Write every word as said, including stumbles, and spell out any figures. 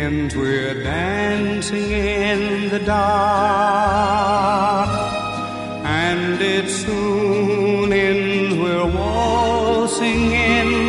and we're dancing in the dark, and it soon ends, we're waltzing in